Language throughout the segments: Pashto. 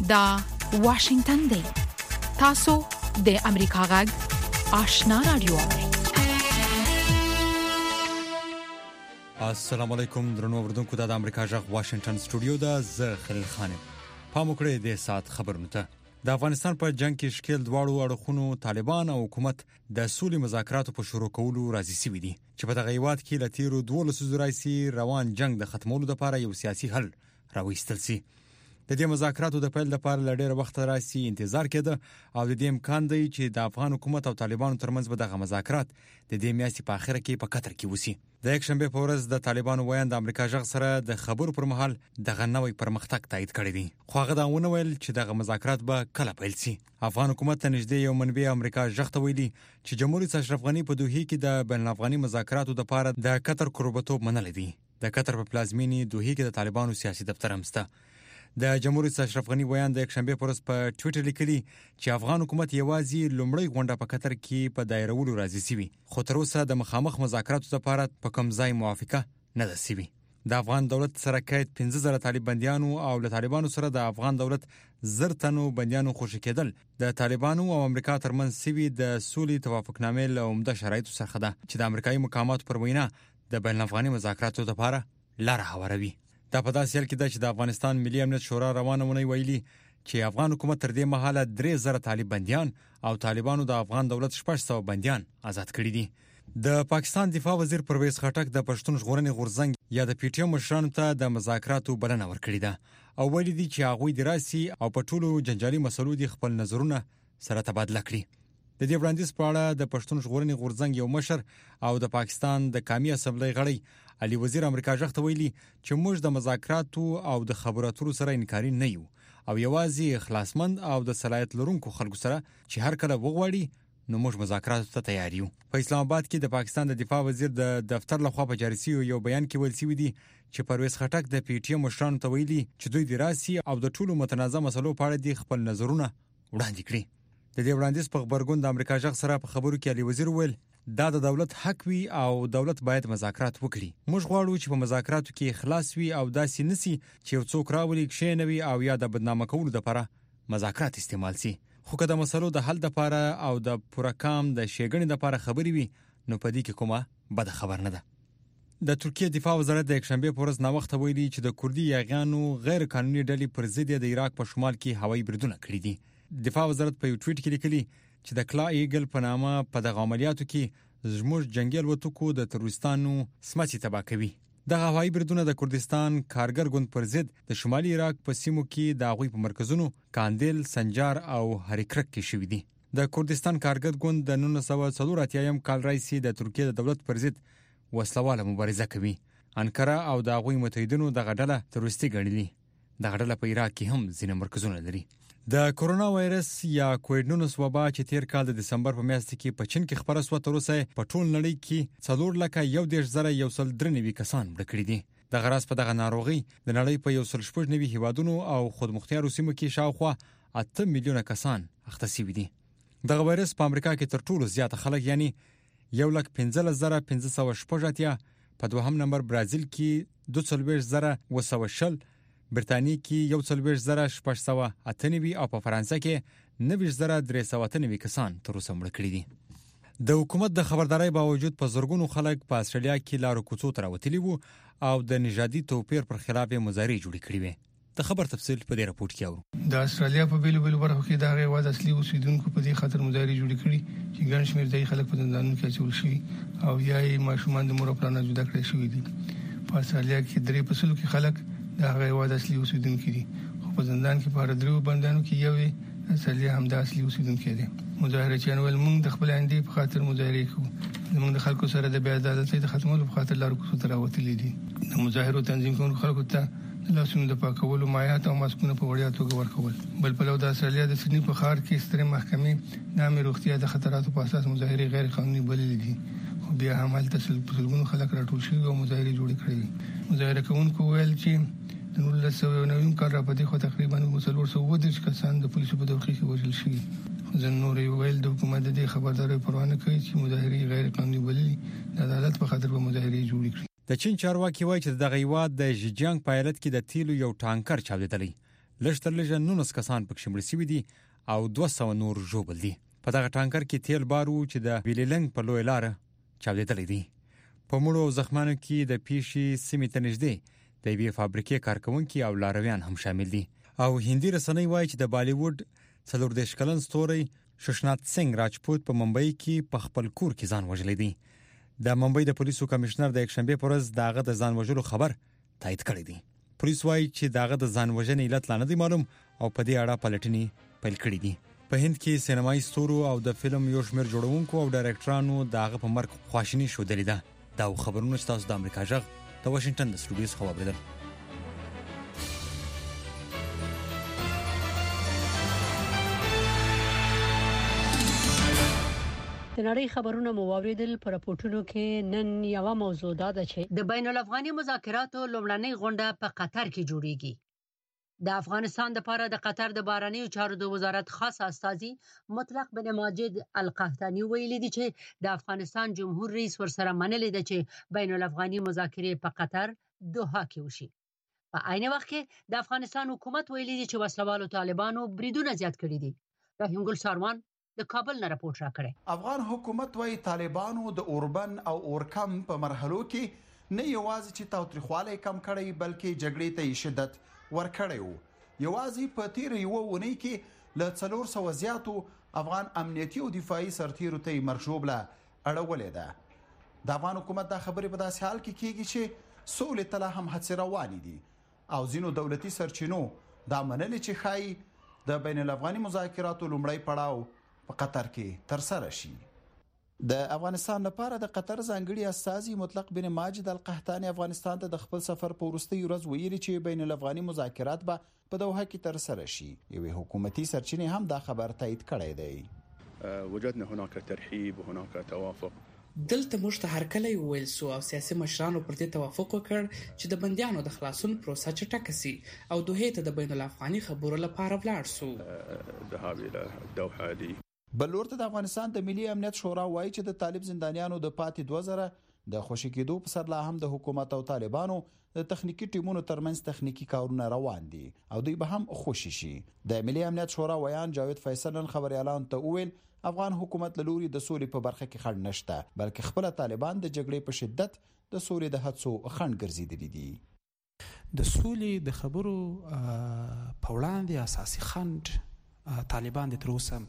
دا واشنگتن دی. تاسو د امریکا غږ آشنا رادیو. السلام علیکم درنو اوردونکو، د امریکا غږ واشنگتن سټوډیو دا زه خلیل خانم. پاموکړه د سات خبرونه ته. د افغانستان په جنگ کې شکل دواړو اړخونو طالبان او حکومت د سولې مذاکراتو په شروع کولو راضي شوي دي چې په دغه هیواد کې له تیرو 12 راځي روان جنگ د ختمولو لپاره یو سیاسي حل راوستل شي. د دې مذاکراتو د پیل لپاره ل ډېر وخت راځي انتظار کېده او د دې امکان دی چې د افغان حکومت او طالبانو ترمنځ به دغه مذاکرات د دې میاشتې په اخر کې په قطر کې وسی. د یک شنبه په ورځ د طالبانو ویان د امریکا غږ سره د خبرو پر مهال دغه نوې پرمختګ تایید کړی دی. خو هغه دا ونه ویل چې دغه مذاکرات به کله پیل شي. افغان حکومت ته نږدې یو منبع امریکا غږ ته ویلي چې جمهوریت رئیس اشرف غنی په دوحه کې د بین الافغاني مذاکراتو لپاره د قطر قربتوب منل دي. د قطر په پلازمینې دوحه کې د طالبانو سیاسي دفتر هم شته. د جمهوریت رئیس اشرف غنی ویان د یک شنبه پر ورځ په ټوئیټر لیکلي چې افغان حکومت یوازې لومړی غونډه په قطر کې په دایرولو راضي شوی، خو تر اوسه د مخامخ مذاکراتو لپاره په کوم ځای موافقه نه ده شوی. د افغان دولت سره قید 15000 طالب بنديانو او له طالبانو سره د افغان دولت 1000 تنو بنديانو خوشی کېدل د طالبانو او امریکا ترمنځ سوي د سولې توافقنامې له عمده شرایطو څخه ده چې د امریکایي مقاماتو پر وینا د بین الافغاني مذاکراتو لپاره لار هواروي. دا په داسې حال کې ده چې د افغانستان ملي امنیت شورا روانه ونی ویلي چې افغان حکومت تر دې مهاله 3000 طالب بنديان او طالبانو د افغان دولت 600 بنديان آزاد کړي دي. د پاکستان دفاع وزیر پرویز خټک د پښتون ژغورنې غورځنګ یا د پی ټی ایم مشرانو ته د مذاکراتو بلنه ورکړې ده او ویلي دي چې هغوی د راسي او په ټولو جنجالي مسلو د خپل نظرونه سره تبادله کړي. د دې وړاندیز په اړه د پښتون ژغورنې غورځنګ یو مشر او د پاکستان د قومي اسمبلی غړی علي وزیر امریکا غږ ته ویلي چې موږ د مذاکراتو او د خبرو اترو سره انکاري نه یو او یوازې خلاصمند او د صلاحیت لرونکو خلکو سره چې هر کله وغواړي نو موږ مذاکراتو ته تیار یو. په اسلام آباد کې د پاکستان د دفاع وزیر د دفتر لخوا په جاري شوی یو بیان کې ویل شوی دی چې پرویز خټک د پی ټی ایم مشرانو ته ویلي چې دوی د راسي او د ټولو متنازع مسلو په اړه د خپل نظرونه وړاندې کړي. د دې وړاندیز په خبرګون د امریکا غږ سره په خبرو کې علي وزیر ویل دا د دولت حق وي او دولت باید مذاکرات وکړي. موږ غواړو چې په مذاکراتو کې اخلاص وي او داسې نسی چې یو څوک راولي کښینوي او یا د بدنامه کولو لپاره مذاکرات استعمال شي. خو که د مسلو د حل لپاره او د پوره کام د شیګنې لپاره خبرې وي نو په دې کې کومه بد خبر نه ده. د ترکیه دفاع وزارت د یک شنبه په ورځ ناوخته ویلي چې د کوردي یاغیانو غیر قانوني ډلې پر ضد د عراق په شمال کې هوایي بریدونه کړي دي. دفاع وزارت په یو ټویټ کې لیکلي چې د کلا ایګل په نامه په دغه عملیاتو کې زموږ جنگي الوتکو د تروریستانو سمڅې تباه کوي. دغه هوایي بریدونه د کردستان کارګر ګوند پر ضد د شمالي عراق په سیمو کې د هغوی په مرکزونو کاندل، سنجار او هریکرک کې شوي دي. د کردستان کارګر ګوند د 1984 کال راهیسې د ترکیه د دولت پر ضد وسلواله مبارزه کوي. انکره او د هغوی متحدینو دغه ډله تروریستي ګڼلې. دغه ډله په عراق کې هم ځینې مرکزونه لري. د کورونا وایرس یا کووډ-19 وبا چې تیر کال د دسمبر په میاشت کې په چین کې خبره شوه تر اوسه په ټول نړۍ کې 4,113,193 کسان مړه کړي دي. د غراس په دغه ناروغي د نړۍ په 190 هیوادونو او خودمختار سیمو کې شاوخوا 8 میلیونه کسان اخته شوي دي. دغه وایرس په امریکا کې تر ټولو زیات خلک یعنی 1,15,580 په دوهم نمبر برازیل کې 42,220 برتانیې کې 1,698 او په فرانسه کې 9,398 کسان تر اوسه مړه کړي دي. د حکومت د خبرداري باوجود په زورګونو خلک په استرالیا کې لارو کوڅو ته راوتلي وو او د نژادي توپیر پر خلاف مظاهرې جوړې کړې وې. د خبر تفصیل په دې راپورټ کې اورو. د استرالیا په بیلو بیلو برخو کې د هغه واد اصلي اوسیدونکو په دې خاطر مظاهرې جوړې کړې چې ګڼ شمېر ځای خلک په زندانونو کې اچول شوي او یا یې ماشومان د مور او پلار نه جدا کړی شوي دي. په استرالیا کې 3% کې خلک د هغه واد اصلي اوسیدونکو دي، خو په زندان کې په هر درو بندانو کې یو استرالیا هم د اصلي اوسیدونکو دي. مظاهرچیان ول موږ د خپل اندې په خاطر مظاهرې کوو. موږ د خلکو سره د بې عدالتۍ د ختمولو په خاطر لارو کوڅو ته راوتلي دي. د مظاهرو تنظیم کوونکو خلکو ته د لاسونو د پاکولو مایعات او ماسکونه په وړیا توګه ورکول. بل پلو د استرالیا د سیدني په ښار کې سترې محکمې د عامه روغتیا د خطراتو په اساس مظاهرې غیر قانوني بللې دي، خو بیا هم هلته سلګونو خلک راټول شوي او مظاهرې جوړې کړې. مظاهره کوونکو ویل چې د 1990 کال راپدې خو تقریبا 430 کسان د پولیسو په دوخې کې وژل شوي. ځن نور ویل د حکومت د خبرداري پروا نه کوي چې مظاهرې غیر قانوني بللې د عدالت په خاطر به مظاهرې جوړې کړي. د چین چارواکي وایي چې دغه هیواد د ژیجیانګ په ایالت کې د تیلو یو ټانکر چاودېدلی. لږ تر لږه 19 کسان پکې مړه شوي دي او 200 نور ژوبل دي. په دغه ټانکر کې تیل بارو چې د ویلینګ په لوی لار چاودېدلې دي. په مړو او زخمانو کې د پیشي سیمې ته نږدې د یوې فابریکې کارکونکي او لارویان هم شامل دي. او هندي رسنۍ وایي چې د بالیووډ 40 کلن ستوري ششنات سنگ راجپوت په ممبئی کې په خپل کور کې ځان وژلی دی. د ممبئی د پولیسو کمشنر د یکشنبه پر ورځ داغه د ځان وژلو خبر تایید کړی دی. پولیس وایي چې داغه د ځان وژنې علت لا نه دی معلوم او په دې اړه پلټنې پیل کړې دي. په هند کې سینمایي ستورو او د فلم یو شمېر جوړونکو او ډایرکټرانو داغه په مرګ خواشیني ښودلې ده. دا خبرونه چې تاسو د امریکا جغ د واشنگټن د سټوډیو څخه واوریدل. د نړۍ خبرونه مو واوریدل. په راپورټونو کې نن یو موضوع ده چې د بین الافغاني مذاکراتو لومړنۍ غونډه په قطر کې جوړیږي. د افغانستان لپاره د قطر د بهرنیو چارو د وزارت خاص استازي مطلق بن ماجد القحطاني ویلي دي چې د افغانستان جمهور رئیس ورسره منلي ده چې بین الافغاني مذاکرې په قطر دوحه کې وشي. په عین وخت کې د افغانستان حکومت ویلي دي چې وسلوالو طالبانو بریدونه زیات کړي دي. رحیم ګل ساروان د کابل نه راپورټ راکړی. افغان حکومت وايي طالبانو د اوربن او اورکم په مرحلو کې نه یوازې چې تاوتریخوالی کم کړی بلکې جګړې ته شدت ورکړی وو. یوازې په تیر یو ونی کې له 400 زیاتو افغان امنیتي او دفاعي سرتیرو ته مرجوبله اړولې ده. د افغان حکومت دا خبرې په داسې حال کې کیږي چې سولې ته لا هم هڅې روانې دي او ځینو دولتي سرچینو دا منلي چې ښایي د بین الافغاني مذاکراتو لومړی پړاو په قطر کې تر سره شي. د افغانستان لپاره د قطر ځانګړي استازي مطلق بن ماجد القحطاني افغانستان ته د خپل سفر په وروستۍ ورځ ویلي چې بین الافغاني مذاکرات به په دوحه کې تر سره شي. یوې حکومتي سرچینې هم دا خبر تایید کړی دی. وجدنا هناك ترحيب وهناك توافق. دلته موږ ته هرکلی وویل سو او سیاسي مشرانو پر دې توافق وکړ چې د بندیانو د خلاصون پروسه چټکه سي او دوحه ته د بین الافغاني خبرو لپاره ولاړ سو. ذهاب الى الدوحه دي. بل ورته د افغانستان د ملي امنیت شورا وایي چې د طالب زندانیانو د پاتې 2000 د خوشی کېدو په سر لا هم د حکومت او طالبانو د تخنیکی ټیمونو ترمنځ تخنیکی کارونه روان دي او دوی به هم خوشی شي. د ملي امنیت شورا ویان جاوید فیصل نن خبريالان ته وویل افغان حکومت له لوري د سولې په برخه کې خنډ نشته بلکې خپل طالبان د جګړې په شدت د سولې د هڅو خنډ ګرځیدلي دي. د سولې د خبرو په وړاندې اساسي خنډ طالبان د تر اوسه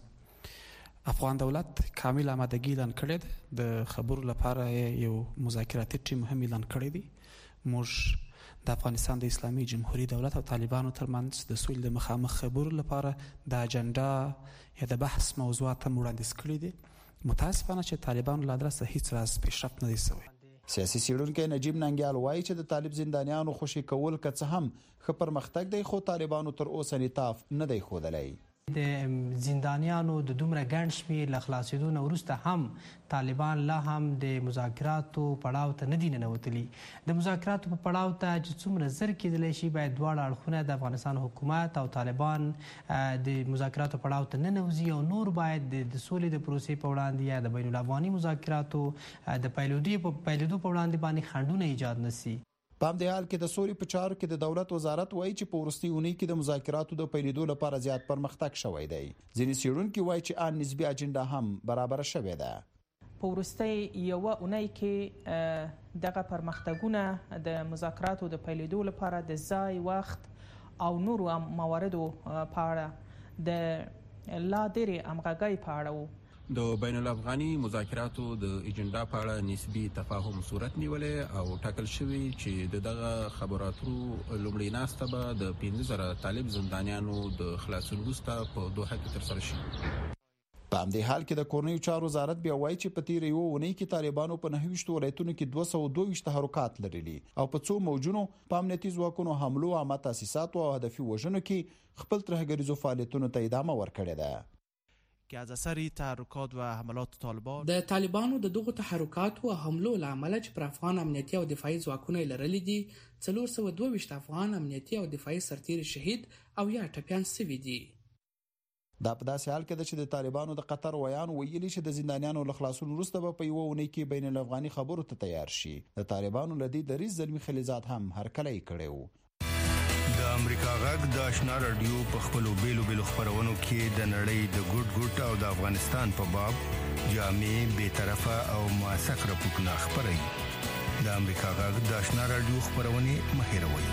افغان دولت کامل آمادګي اعلان کړی دی. د خبرو لپاره یو مذاکراتي ټیم هم اعلان کړی دی. موږ د افغانستان د اسلامي جمهوریت دولت او طالبانو ترمنځ د سولې د مخامخ خبرو لپاره د اجنډا یا د بحث موضوعات هم وړاندیز کړي دي. متاسفانه چې طالبانو له لاسه هیڅ راز پیشرفت نه دی شوی. سیاسي څېړونکی نجیب ننګیال وایي چې د طالب زندانیانو خوشي کول که څه هم ښه پرمختګ دی خو طالبانو تر اوسه انعطاف نه دی ښودلی. د زندانیانو د دومره ګڼ شمېر له خلاصېدو نه وروسته هم طالبان لا هم د مذاکراتو پړاو ته نه دي ننوتلي. د مذاکراتو په پړاو ته چې څومره زر کېدلی شي باید دواړه اړخونه د افغانستان حکومت او طالبان د مذاکراتو پړاو ته ننوځي او نور باید د سولې د پروسې په وړاندې یا د بین الافغاني مذاکراتو د پیلېدو په وړاندې باندې خنډونه ایجاد نه سي. په همدې حال کې د سولې په چارو کې د دولت وزارت وایي چې په وروستۍ اونۍ کې د مذاکراتو د پیلېدو لپاره زیات پرمختګ شوی دی. ځینې څېړونکي وایي چې ان نسبي اجنډا هم برابره شوې ده. په وروستۍ یوه اونۍ کې دغه پرمختګونه د مذاکراتو د پیلېدو لپاره د ځای وخت او نورو مواردو په اړه د لا ډېرې همغږۍ په اړه وو. د بین الافغاني مذاکراتو د اجنډا په اړه نسبي تفاهم صورت نیولې او ټاکل شوی چې دغه خبرو اترو لومړی ناسته به د 15000 طالب زندانیانو د خلاصون وروسته په دوحه کې ترسره شي. په همدې حال کې د کورنیو چارو وزارت بیا وایي چې په تیر یو اونۍ کې طالبانو په 29 ولایتونو کې 222 تحرکات لرلي او په څو موجونو په امنیتي ځواکونو حملو عامه تاسیسات او هدفي وژنو کې خپل ترهګریزو فعالیتونو ته ادامه ورکړې ده. که از اثر تحرکات و حملات طالبان د طالبانو د دغو تحرکاتو او حملو له امله چې پر افغان امنیتي او دفاعي ځواکونه لرلي دي 422 افغان امنیتي او دفاعي سرتیر شهید او یا ټپیان شوي دي. دا په داسې حال کې ده چې د طالبانو د قطر ویان ویلي چې د زندانیانو له خلاصون وروسته به په یوه اونۍ کې بین الافغاني خبرو ته تیار شي. د طالبانو له دې دریځ زلمي خلیزات هم هرکلی کړی و. د د امریکا غږ د آشنا رادیو په خپلو بیلو خبرونو کې د نړۍ د ګډ او د افغانستان په باب جامع بے طرفه او موثق راپورټونه خبري. د امریکا غږ د آشنا رادیو خبرونه مهیروي.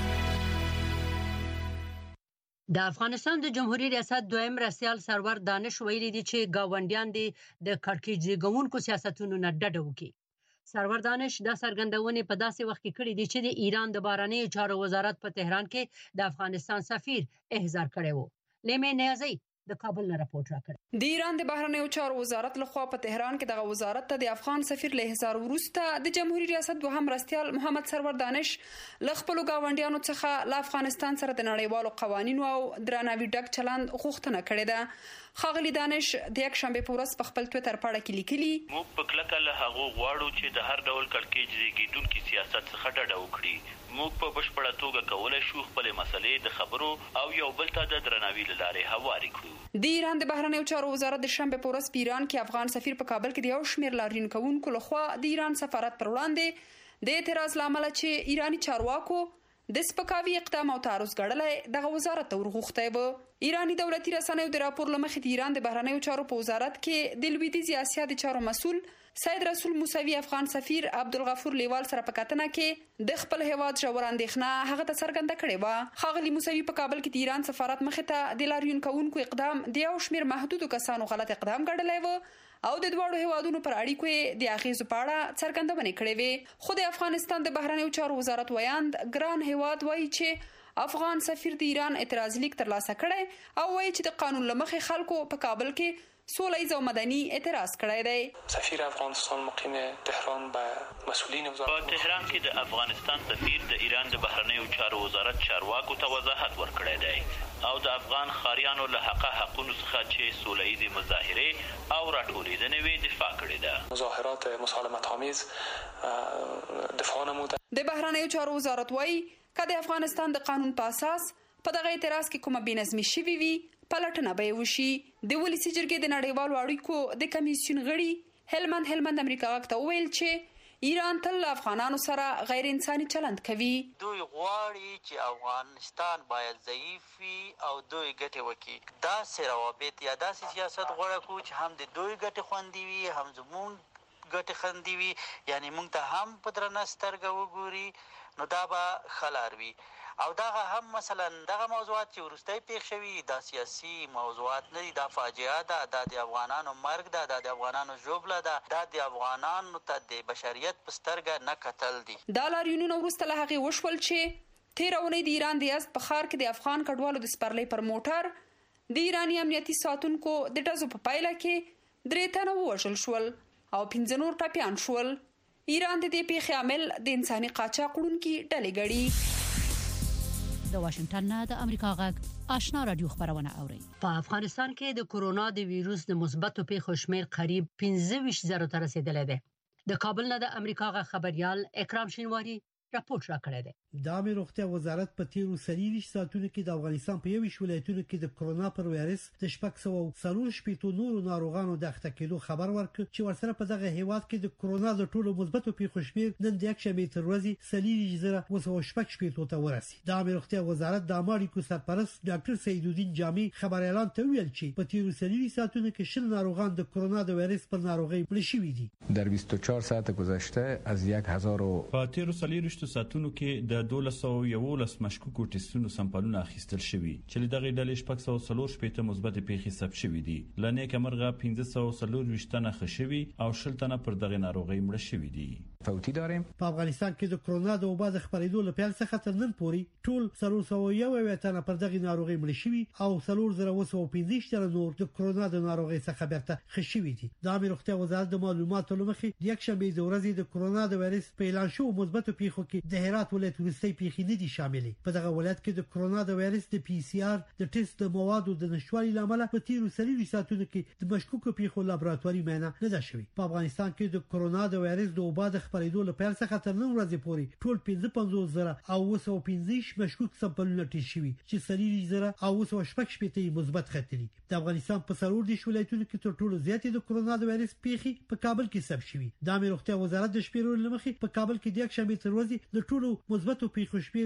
د افغانستان د جمهوریت ریاست دویم رئیس سرور دانش ویلي دي چې گاونډیان دي د کړکېچ زیږونکو سیاستونو نه ډډه وکړي. سرور دانش دا څرګندونې په داسې وخت کې کړې دي چې د ایران د بهرنیو چارو وزارت په تهران کې د افغانستان سفیر احضار کړی وو. لیمه نیازی د کابل نه راپورټ راکړ. د ایران د بهرنیو چارو وزارت لخوا په تهران کې دغه وزارت ته د افغان سفیر له احضار وروسته د جمهوریت ریاست دوهم رئیس محمد سرور دانش له خپل گاونډیانو څخه له افغانستان سره د نړیوالو قوانینو او درناوي ډک چلند غوښتنه کړې ده. خاغلی دانش د یک شنبه په ورځ په خپل ټوئیټر پاڼه کې لیکلي موږ په کلکه له هغه غواړو چې د هر ډول کړکېچ زیږیدونکو سیاست څخه ډډه وکړي. موږ په بشپړه توګه کولای شو خپل مسلې د خبرو او یو بل ته د درناوي لارې هواري کړو. د ایران د بهرنیو چارو وزارت د شنبه په ورځ په ایران کې افغان سفیر په کابل کې د یو شمېر لاریون کوونکو لخوا د ایران سفارت پر وړاندې د اعتراض لامل چې ایرانی چارواکو د سپکاوي اقدام او تعرض ګړلې دغه وزارت ته ورغوښتي و. ایرانی دولتي رسنیو د راپور لمخې د ایران د بهرنیو چارو په وزارت کې د لویدیځ اسیا د چارو مسؤل سید رسول موسوي افغان سفیر عبدالغفور لیوال سره په کتنه کې د خپل هیواد ژور اندېښنه هغه ته څرګنده کړې و. خاغلی موسوي په کابل کې د ایران سفارت مخې ته د لاریون کوونکو اقدام د یو شمېر محدودو کسانو غلط اقدام ګڼلی و او د دواړو هیوادونو پر اړیکو د اغیزو په اړه څرګندونې کړې وې. خو د افغانستان د بهرنیو چارو وزارت ویاند ګران هیواد وایي چې افغان سفیر د ایران اعتراض لیک ترلاسه کړی او وایي چې د قانون لمخې خلکو په کابل کې سوله او مدني اعتراض کړی دی. سفیر افغانستان مقیم تهران به مسئولین وزارت په تهران کې د افغانستان سفیر د ایران د بهرنیو چارو وزارت چارواکو ته وضاحت ورکړی دی او د افغان خاریانو له حقونو څخه چې سوله ییزې مظاهرې او راټولېدنې وي دفاع کړې ده. مظاهرات مسالمت آمیز دفاع نموده. د بهرنیو چارو وزارت وایي که د افغانستان د قانون په اساس په دغه اعتراض کې کومه بېنظمي شوې وي پلټنه به وشي. د ولسي جرګې د نړیوالو اړیکو د کمیسیون غړي هلمند امریکا غږ ته وویل چې ایران تل افغانانو سره غیر انساني چلند کوي. دوی غواړي چې افغانستان باید ضعیف وي او دوی ګټه وکړي. داسې روابط یا داسې سیاست غوړه کو چې هم د دوی ګټه خوندي وي هم زموږ ګټه خوندي وي، یعنی موږ ته هم په درنه سترګه وګوري، نو دا به خلار وي. او دا هم مثلا دغه موضوعات چې ورسته پیښ شوي دا سیاسي موضوعات نه دي، دا فاجعه ده، دا د افغانانو مرګ ده، دا د افغانانو ژوبله ده، دا د افغانانو ته د بشریت په سترګه نه کتل دي. دا لاریونونه وروسته له هغې وشول چې تېره اونۍ د ایران د یزد په ښار کې د افغان کډوالو د سپرلۍ پر موټر د ایراني امنیتي ساتونکو د ډزو په پایله کې 3 تنه ووژل شول او 15 نور ټپیان شول. ایران د دې پیښې عامل د انساني قاچاق وړونکي ډلې ګڼي. د واشنگټن نه د امریکا غږ آشنا رادیو خبرونه اوري. په افغانستان کې د کورونا د ویروس د مثبتو پیښو شمېر قریب 25,000 ته رسیدلی دی. د کابل نه د امریکا غږ خبريال اکرام شینواری راپورټ راکړی دی. د عامه روغتیا وزارت په تیرو 23 ساعتونو کې د افغانستان په 21 ولایتونو کې د کرونا پر وایرس د 640 نورو ناروغانو د اخته کېدو خبر ورکړ چې ورسره په دغه هیواد کې د کرونا د ټولو مثبتو پیښو شمېر نن د یک شنبې تر ورځې 3,216 ته ورسید. د عامه روغتیا وزارت د امریکا سرپرست ډاکټر سعید الدین جامع خبر اعلان ته ویل چې په تیرو 23 ساعتونو کې 60 ناروغان د کرونا د وایرس پر ناروغي مړ شوي دي. در 24 ساعت گذشته از 1000 په تیرو 23 ساعتونو کې د 1211 مشکوکو ټیسټونو سمپلونه اخیستل شوي چې دغه ډلې 640 مثبت پیښې ثبت شوي دي. لنیکه مرغه 1540 تنه خښوي او 10 تنه پر دغه ناروغي مړ شوي دي. فوتی داریم. په افغانستان کې د کرونا د وبا د خپرېدو لپاره څخه تر نن پورې ټول 301 تنه پر دغه ناروغي مړ شوي او 315 تنه نور د کرونا د ناروغي څخه بیرته خښوي دي. د عامه روغتیا وزارت د معلوماتو لمخې د یک شنبې د ورځې د کرونا د وایرس په اعلان شو مثبتو پیښو کې د هرات ولایت وروستۍ پیښې نه دي شاملې. په دغه ولایت کې د کرونا د وایرس د پی سی آر د ټیسټ د موادو د نشټوالي لامل په تیرو 30 ساعتونو کې د مشکوکو پیښو لابراتواري معاینه نه ده شوې. په افغانستان کې د کرونا د وایرس د وبا د خبرېدو لپاره څخه تر نن ورځې پورې ټول 55,915 مشکوک سمپلونه ټیسټ شوي چې 3,916 مثبت ختلي. د افغانستان په 40 ولایتونو کې تر ټولو زیاتې د کرونا وایرس پیښې په کابل کې ثبت شوي. د امیر روغتیا وزارت د شمیرو لمخې په کابل کې د یکشنبه تر ورځې د ټولو مثبتو پیښو شمیر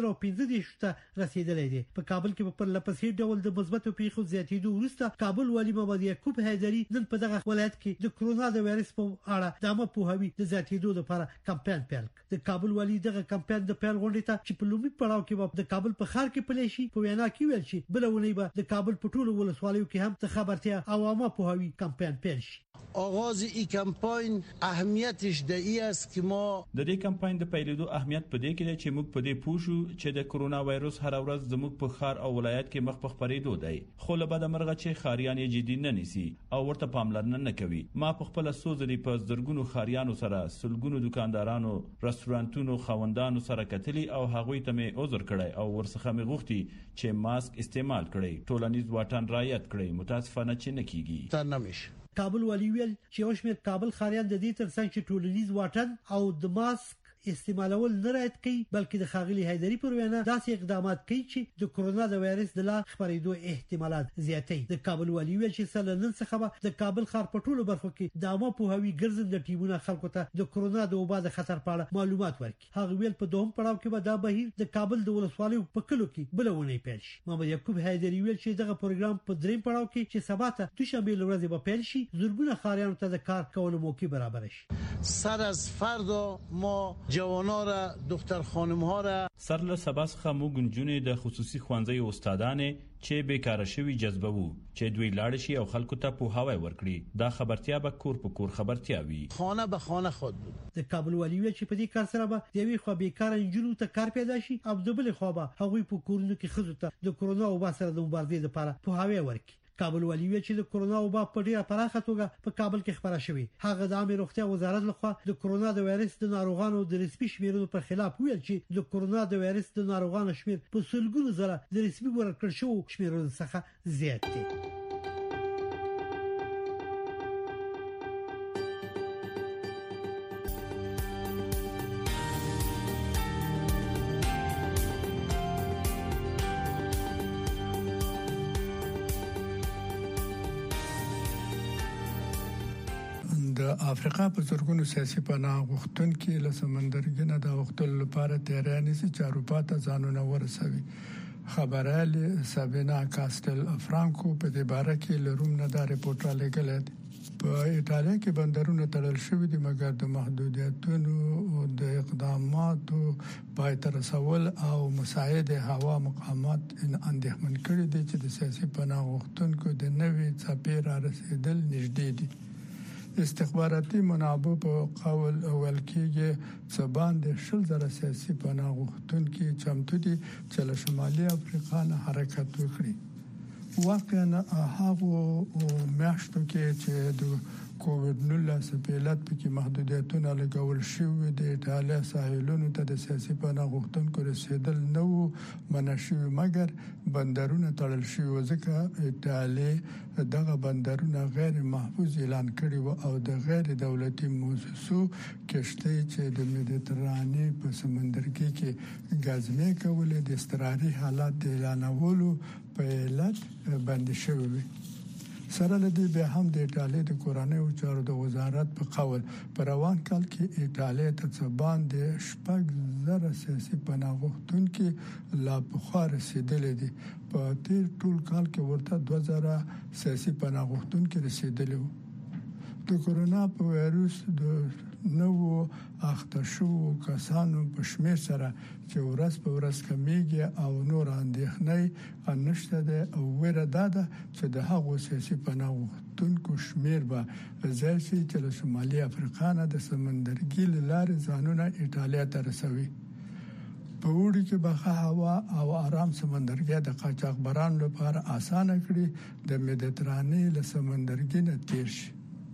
15 ته رسیدلی دی. په کابل کې په پرلپسې ډول د مثبتو پیښو زیاتېدو وروسته کابل والي محمد یعقوب حیدری نن په دغه ولایت کې د کرونا وایرس په اړه د عامه پوهاوي د زیاتېدو لپاره کمپاین پیل کړ. د کابل والي دغه کمپاین د پیل غونډې ته چې په لومړي پړاو کې د کابل په ښار کې پلی شي په وینا کې ویل چې بلونه به د کابل په ټولو ولسوالیو کې هم د خبرتیا او عامه پوهاوي کمپاین پیل شي. آغاز این کمپاین اهمیتش د ای است که ما د دې کمپاین د پیلېدو اهمیت په دې کې دی چې موږ په دې پوه شو چې د کرونا وایرس هر ورځ زموږ په ښار او ولایت کې مخ په خپرېدو دی، خو له بده مرغه چې ښاریان یې جدي نه نیسي او ورته پاملرنه نه کوي. ما په خپل سوزري په زرګونو ښاریانو سره سلګونو دکاندارانو رستورانتونو خوندانو سره کتلی او هغوی ته مې عذر کړی او ورڅخه مې غوښتي چې ماسک استعمال کړي، ټولنیز واټن رعایت کړي. متاسفانه چې نه کیږي. تر نمیشه. کابل والی ویل چې یو شمېر کابل ښاریان د دې ترڅنګ چې ټولنیز واټن او د ماسک استعمالول نه رعایت کوي بلکې د خاغلی حیدری پر وینا داسې اقدامات کوي چې د کرونا د وایرس د لا خپرېدو احتمالات زیاتوي. د کابل والی ویل چې سلنن څخه د کابل ښار په ټولو برخو کې د عامه پوهاوي ګرځنده ټیمونه خلکو ته د کرونا د وبا د خطر په اړه معلومات ورکړي. هغه ویل په دوهم پړاو کې به دا بهیر د کابل د ولسوالیو په کلو کې بلونه پیل شي. محمد یعقوب حیدری ویل چې دغه پروګرام په دریم پړاو کې چې سبا ته دوشنبه ورځ به پیل شي زرګونه ښاریانو ته د کار کولو موقع برابر شي. سر از فردا ما جوانا را دختر خانم ها را سر له سبا څخه موږ نجونې د خصوصي ښوونځیو استادانې چې بیکاره شوي جذبوو چې دوی لاړ شي او خلکو ته پوهاوی ورکړي. دا خبرتیا به کور په کور خبرتیا وي. خانه به خانه خود بود. د کابل والی ویل چې په دې کار سره به د یوې خوا بیکاره نجونو ته کار پیدا شي او د بلې خوا به هغوی په کورونو کې ښځو ته د کرونا وبا سره د مبارزې لپاره پوهاوی ورکړي. کابل والی ویل چې د کرونا وبا په ډیره پراخه توګه په کابل کې خبره شوې. هغه د عامه روغتیا وزارت لخوا د کرونا د وایرس د ناروغانو د رسمي شمیرونو پر خلاف ویل چې د کرونا د وایرس د ناروغانو شمیر په سلګونو زره د رسمي ورکړل شوو شمیرونو څخه زیات دی. د افریقا په زرګونو سیاسي پناه غوښتونکو له سمندرګنه د وختل لپاره تیرانې چې چاروپا ته ځانونه ورسوي. خبراله سابینا کاستل فرانکو په دې باره کې لروم نه دا رپورټ را لګل دی. په ایټالیا کې بندرونه تړل شوي دي مګر د محدودیتونو او د اقداماتو پای ته رسول او مساعد هوا مقامات اندېښمن کړي دي چې د سیاسي پناه غوښتونکو د نوې څپې را رسیدل نږدې دي. استخباراتي منابع په قول اول کې سبان د شل زره سیاسي پناه غوښتونکو چمتو دي چې له شمالي افریقا نه حرکت وکړي. واقعا هغه میاشتو کې چې د کووډ-19 په علت کې محدودیتونه لګول شوې د ایټالیا ساحلونو ته د سیاسي پناه غوښتونکو رسیدل نه وو منشي مګر بندرونه تړل شوي ځکه ایټالیا دغه بندرونه غیر محفوظ اعلان کړي وو او د غیر دولتي مؤسسو کشتۍ چې د مدیترانې په سمندرګي کې غازمې کولې د اضطراري حالات اعلانولو په علت باندې شوی. سره لدی به هم د ایټالیا د کورنۍ چارو د وزارت په قول په روان کال کې ایټالیا ته څبان د شپږ زره سیاسي پناه غوښتونکو لا بخار رسیدلې دي. په تیر ټول کال کې ورته 2000 سیاسي پناه غوښتونکو رسیدلي وو. د کرونا په وایرس د نوو اخته شو کسانو په شمیر سره چې ورځ په ورځ کمیږي او نور اندېښنې نشته ده او ویره ده چې د هغو سیاسي پناه غوښتونکو شمیر به زیات شي چې له شمالي افریقا نه د سمندرګي لارې ځانونه ایټالیا ته رسوي. په وړي کې به هوا او آرام سمندرګي د قاچاقبرانو لپاره اسانه کړي د مدیترانې له سمندرګي نه تیر شي.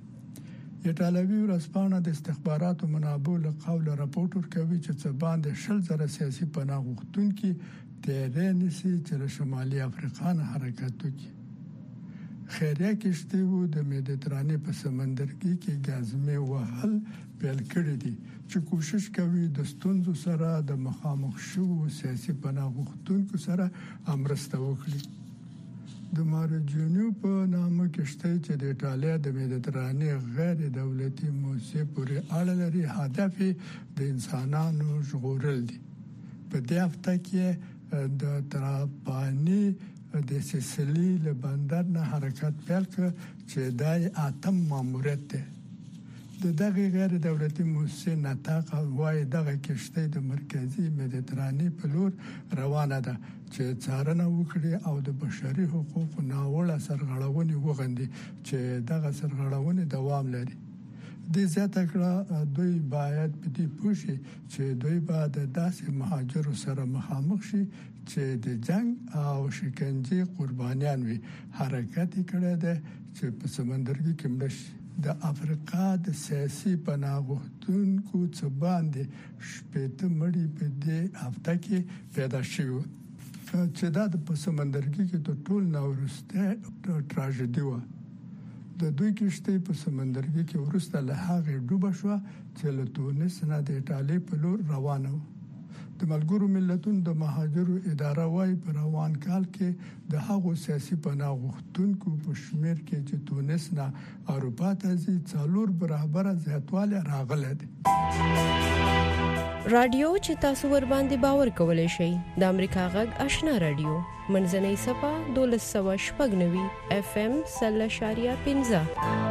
ایټالوي ورځپاڼه د استخباراتو منابع له قوله راپورټ ورکوي چې څه باندې 10,000 سیاسي پناه غوښتونکي تیرې نشي چې له شمالي افریقا نه حرکت وکړي. خیریه کشتۍ وو د مدیترانې په سمندرګي کې غازمې وهل پیل کړی دي چې کوشش کوي د ستونزو سره د مخامخ شو سیاسي پناه غوښتونکو سره امرسته وکړي. د مارجونیو په نامه کشته چې د ایټالیا د مدیترانې غیر دولتي موسسې پورې اړه لري هدف د انسانانو ژغورل دي. په دې هفته کې د تراپانی د سیسیلی له بندر نه حرکت پیل کړ چې دای اتم ماموریت دی. د دغه غیر دولتي موسسې نطاق وايي دغه کشته د مرکزی مدیترانې په لور روانه ده چې څارنه وکړي او د بشري حقوقو ناوړه سرغړونې وغندي چې دغه سرغړونې دوام لري. د زیاته کړه دوی باید په دې پوه شي چې دوی به د داسې مهاجرو سره مخامخ شي چې د جنگ او شکنجې قربانیان وي. حرکت کړی دی چې په سمندرګي کې مړ شي. د افریقا د سیاسي پناه غوښتونکو څخه باندې شپږ مړي په دې هفته کې پیدا شوه چې دا په سمندرګي کې د ټول ناورسته تراژیدي و. د دوی کشته په سمندرګي کې ورسته له هغه ډوبه شو چې له تونس نه د ایټالیا په لور روانه و. د ملګرو ملتونو د مهاجرو اداره وايي په روان کال کې د هغو سیاسي پناه غوښتونکو په شمیر کې چې تونس نه اروپا ته ځي 4 برابر زیاتوالی راغلی دی. رادیو چې تاسو ور باندې باور کولای شئ د امریکا غږ آشنا رادیو منځنۍ صفه 1290 FM 0.15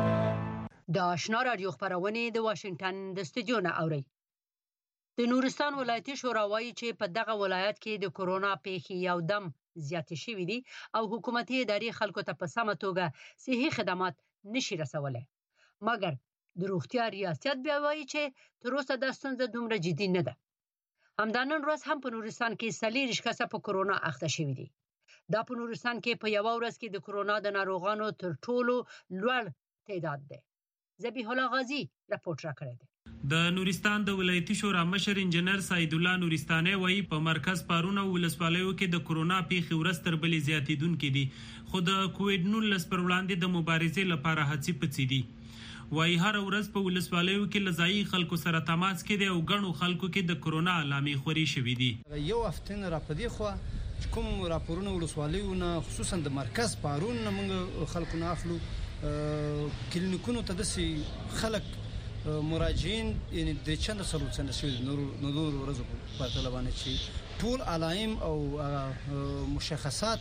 د آشنا رادیو خبرونه د واشنگټن د استودیو نه اوري. د نورستان ولایتي شورا وايي چې په دغه ولایت کې د کورونا پیښې یو دم زیاتې شوې دي او حکومتي ادارې خلکو ته په سمه توګه صحي خدمات نشي رسولای. مګر د روغتیا ریاست بیا وايي چې تر اوسه دا ستونزه دومره جدي نه ده. همدانن ورځ هم په نورستان کې 40 کسه په کورونا اخته شوي دي. دا په نورستان کې په یو ورځ کې د کورونا د ناروغانو تر ټولو لوړ تعداد دی. ذبیح الله غازی راپورټ راکړی دی. د نورستان د ولایتي شورا مشر انجنیر سید الله نورستاني وایي په مرکز پارونه ولسوالیو کې د کورونا پیښې ورځ تر بلې زیاتېدونکې دي، خو د کووډ 19 پر وړاندې د مبارزې لپاره هڅې پڅې دي. وایي هر ورځ په ولسوالیو کې لزایي خلکو سره تماس کې دي او ګڼو خلکو کې د کورونا علامې خوري شوې دي. یو هفته را پدې خو کوم راپورونه ولسوالیو نه خصوصا د مرکز پارون نه موږ خلکو نه اخلو. کلینیکونو ته د خلک مراجعین یعنی د چند سلو څنګه شوی نور ورځو په طلبانه چې ټول علائم او مشخصات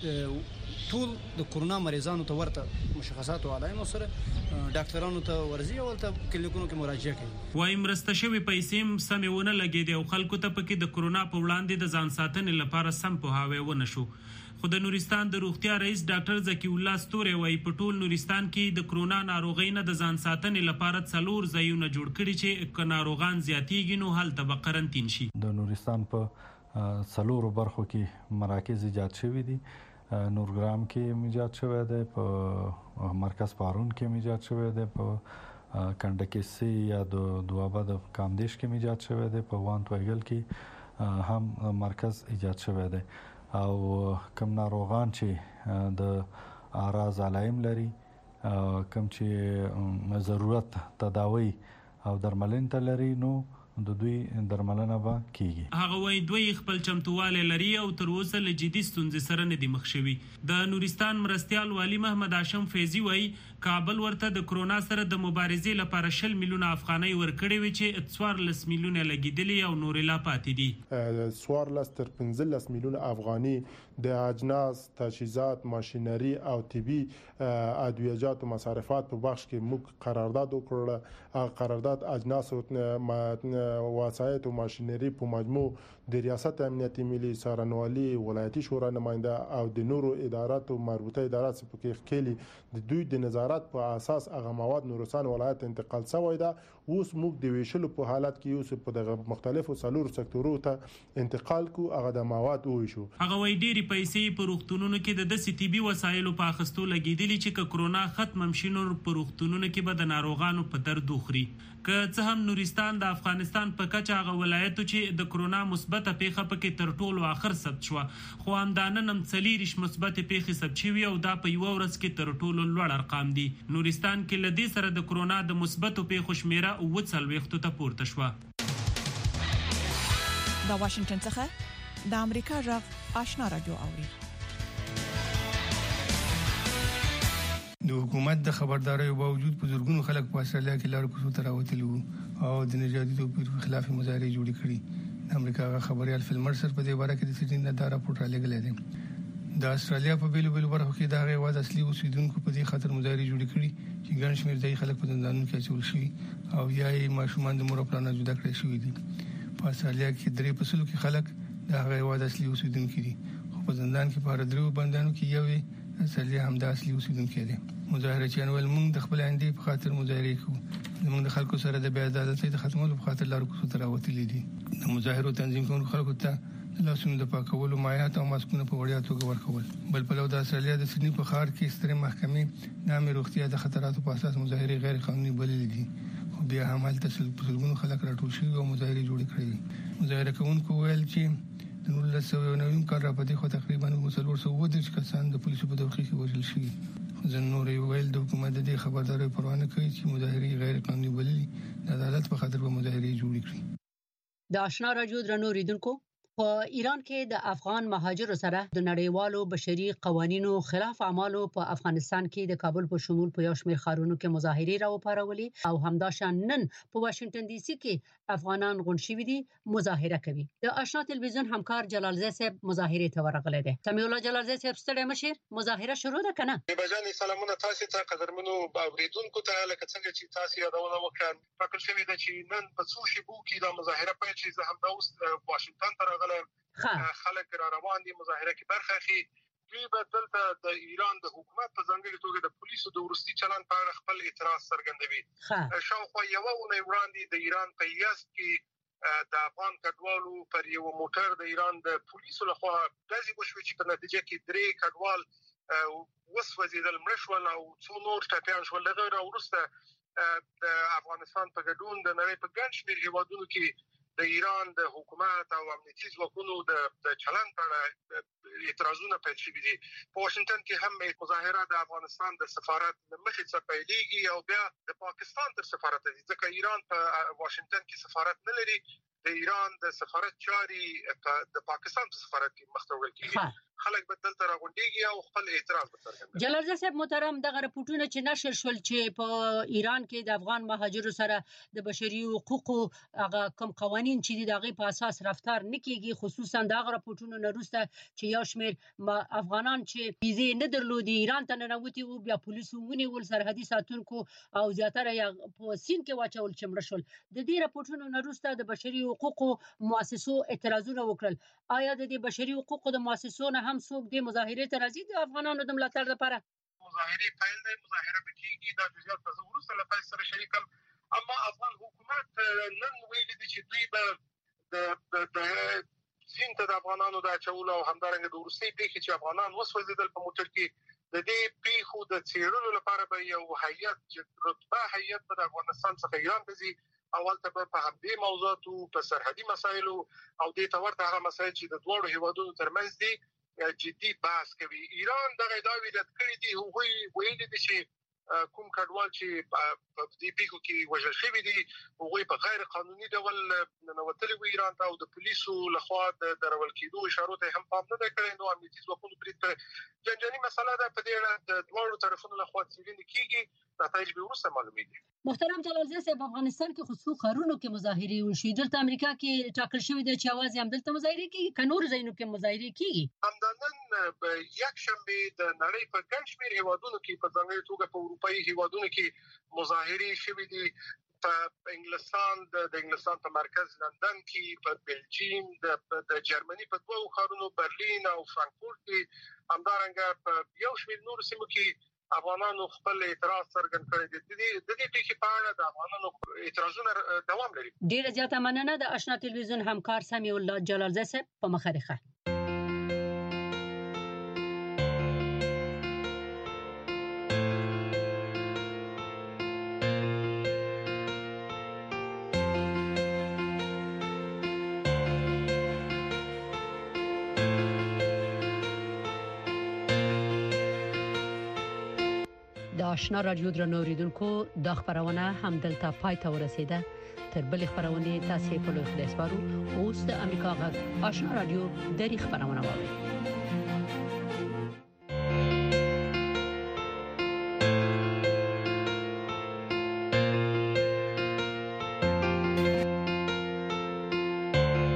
ټول د کورونا مریضانو ته ورته مشخصات او علائم سره ډاکټرانو ته ورزي او ته کلینیکونو کې مراجعه کوي. وايي مرسته شوی پیسې سمونه لګیدي او خلکو ته پکې د کورونا په وړاندې د ځان ساتنې لپاره سم پوهاوی ونه شو. خو د نورستان د روغتیا رئیس ډاکټر زکی الله ستوري وايي په ټول نورستان کې د کورونا ناروغۍ نه د ځان ساتنې لپاره 4 ځایونه جوړ کړي چې ناروغان زیاتېږي نو هلته به قرنطین شي. د نورستان په 4 برخو کې مراکز ایجاد شوي دي. نورګرام کې ایجاد شوی دی، په مرکز پارون کې ایجاد شوی دی، په کنډکسی یا د دوابه د کامدیش کې ایجاد شوی دی، په وان تویګل کې هم مرکز ایجاد شوی دی. او کم ناروغان چې د اعراض علائم لري، کم چې ضرورت تداوی او درملنه ته لري، نو د دوی درملنه به کیږي. هغه وایي دوی خپل چمتواله لري او تر اوسه له جدي ستونزې سره نه دي مخ شوي. د نورستان مرستيال والی محمد هاشم فیضی وایي کابل ورته د کورونا سره د مبارزې لپاره 20 میلیونه افغانۍ ورکړي وي چې 14 میلیونه لګیدلي او نور لا پاتې دي. 14 تر 15 میلیونه افغاني د اجناس، تجهیزات، ماشینری او طبي ادویجات او مصارفات په بخش کې موږ قرارداد وکړل. قرارداد اجناس او وسایط او ماشینری په مجموع د ریاست امنیتي ملي څارنوالي ولایتي شورا نماینده او د نورو ادارات او مربوطه ادارات په کې خېلي د دوی د نظارت په اساس هغه مواد نورستان ولایت انتقال شوی ده. اوس موږ د ویشلو په حالت کې اوس په دغه مختلفو څلورو سکتورونو ته انتقال کو هغه د مواد ویشو. هغه وایي ډېری پیسې په روغتونونو کې د طبي وسایلو په اخیستو لګیدلي چې کورونا ختم شي نو په روغتونونو کې به د ناروغانو په درد وخوري. که څه هم نورستان د افغانستان په کچه هغه ولایت چې د کورونا مثبت پیښه پکې تر ټولو اخر ثبت شو، خو همدانن هم 40 مثبت پیښې ثبت شوي او دا په یو ورځ کې تر ټولو لوړ ارقام دي. نورستان کې لدې سره د کرونا د مثبتو پیښو شمیره 40 ته پورته شوه. د واشنگټن څخه د امریکا غږ آشنا رادیو اوري. د حکومت د خبرداري باوجود په زورګونو خلک په استرالیا کې لار کوڅو ته راوتلي وو او د نژادي توپیر په خلاف مظاهره جوړې کړې. د امریکا خبريال فلمرسر په دې باره کې د سیډني نه دا راپور را لګلې ده. د استرالیا په بیلو برخو کې د هغه واز اصلي اوسیدونکو په دې خاطر مظاهره جوړې کړې چې ګڼ شمېر ځای خلک په زندانونو کې اچول شوي او یاي ماشومان د مور پلان جدا کړی شوی دي. په استرالیا کې 3% کې خلک د هغه واز اصلي اوسیدونکو دي خو په زندان کې په هر درو بندانو کې یو استرالیا هم د اصلي اوسیدونکو دي. مظاهره چې انول موږ د خپل اندې په خاطر مظاهره کوو. موږ د خلکو سره د بې عدالتۍ د ختمولو په خاطر لارو کوڅو ته راوتلي دي. د مظاهرو تنظیم کوونکو خلکو ته د لاسونو د پاکولو مایعات او ماسکونه په وړیا توګه ورکول. بل په لور د استرالیا د سیډني په ښار کې سترې محکمې نامې روغتیا د خطراتو په اساس مظاهره غیر قانوني بللې دي. خو بیا هم هلته سلګونو خلک راټول شوي او مظاهره جوړې کړې. مظاهره کوونکو ویل چې د 1990 کال را پدې خو تقریبا 340 کسان د پولیسو په دوخې کې وژل شوي. ځنوري ویل د حکومت د خبرداري پروا نه کوي چې مظاهره غیر قانوني بللي د عدالت په خاطر به مظاهره جوړې کړي. د آشنا رادیو درنو ریدونکو په ایران کې د افغان مهاجرو سره د نړیوالو بشري قوانینو خلاف اعمالو په افغانستان کې د کابل په شمول په یو شمېر ښارونو کې مظاهرې راوپارولې او همداشان نن په واشنگټن ډي سي کې افغانان غونډ شوي دي مظاهره کوي. د آشنا تلویزیون همکار جلال زی صاحب مظاهرې ته ورغلی دی. سمیع الله جلال زی صاحب ستړی مشه مظاهره شروع ده کنه؟ بجاني سلامونه تاسو ته قدرمنو اوریدونکو ته لکه څنګه چې تاسو یادونه وکړه فکر شوی دی چې نن په څو شیبو کې د مظاهره په چې زه هم د واشنگټن ته راغلم خلک را روان دي مظاهره کې برخه اخلي. دوی به دلته د ایران د حکومت په ځانګړي توګه د پولیسو د ورستي چلند په اړه خپل اعتراض څرګندوي. شاوخوا یو ونې وړاندې د ایران په یزد کې د افغان کډوالو پر یو موټر د ایران د پولیسو لخوا غازي وشو چې په نتیجه کې 3 کډوال وسوځیدل مړ شول او څو نور ټپيان شول. دغه وروسته د افغانستان په ګډون د نړۍ په ګڼ شمېر هیوادونو کې د ایران د حکومت او امنیتي ځواکونو د چلند په اړه اعتراضونه پیل شوي دي. په واشنگټن کې هم مظاهره د افغانستان د سفارت مخې څخه پیلېږي او بیا د پاکستان تر سفارت ته ځکه ایران په واشنگټن کې سفارت نه لري. د ایران د سفارت چاري د پاکستان په سفارت کې مختوول کیږي. خلک به دلته راغونډيږي او خپل اعتراض وکړي. جلال زی صاحب محترم دغه رپورټونه چې نشر شول چې په ایران کې د افغان مهاجرو سره د بشري حقوقو هغه کوم قوانين چې دغه په اساس رفتار نکېږي خصوصا دغه رپورټونه نروسته چې یو شمېر افغانان چې ویزه نه درلودي ایران ته ننوتي او بیا پولیسو ونیول سرحدي ساتونکو او زیاتره په سین کې واچول چې مړ شول. د دې رپورټونو نروسته د بشري حقوقو مؤسسو اعتراضونه وکړل. آیا د دې بشري حقوقو د مؤسسو نه هم څوک د مظاهره ته راځي د افغانانو د ملاتړ لپاره؟ مظاهره پیل دی مظاهره بکیږي د جزئیات په ورسره لپاره سره شریکم. اما افغان حکومت نن ویلي دي چې دوی به د سین ته د افغانانو د چول او همدارنګه د روسي پیښې چې افغانان وسوځیدل په موټر کې د دې پیښو د څېړلو لپاره به یو هیئت رتبه هیئت د افغانستان څخه ایران ته ځي. اول ته په همدې موضوعاتو په سرحدي مسایلو او د تورته هغه مسایل چې د دوه هیوادونو ترمنځ دي جدي بحث کوي. ایران دغه داوی رد کړی دی. هغوی ویلي دي چې کوم کډوال چې په دې پیښو کې وژل شوي دي هغوی په غیر قانوني ډول ننوتلي وو ایران ته او د پولیسو لخوا د درول کېدو اشارو ته هم پام نه دی کړی. نو امنیتي ځواکونو پرې جنجالي مسله ده. په دې اړه د دوه طرفونو لخوا څېړنې کیږي. نتایج به وروسته معلومیږي. محترم جلال زی صاحب افغانستان کې خصوصي خارونو کې مظاهرې وشي. دلته امریکا کې ټاکل شوی دی چې اواز هم دلته مظاهرې کیږي که نور ځایونو کې مظاهرې کیږي. همدانن یک شنبه د نړۍ په ګڼ شمېر هیوادونو کې په ځانګړي توګه په اروپایي هیوادونو کې مظاهرې شوي دي. په انګلستان د انګلستان په مرکز لندن کې په بلجیم د جرمني په دوه ښارونو برلین او فرانکفورت کې همدارنګه په یو شمېر نور سیمو کې افغانانو خپل اعتراض څرګند کړی دی. د دې پیښې په اړه د افغانانو اعتراضونه دوام لري. ډیره زیاته مننه د آشنا تلویزیون همکار سمیع الله جلال زی صاحب په مخه. د د آشنا رادیو درنوریدونکو د خبرونه هم دلته پای ته ورسیده. تر بل خبرونه تاسو په لوی خدای سپارو. اوس د امریکا غږ آشنا رادیو د خبرونه واوري.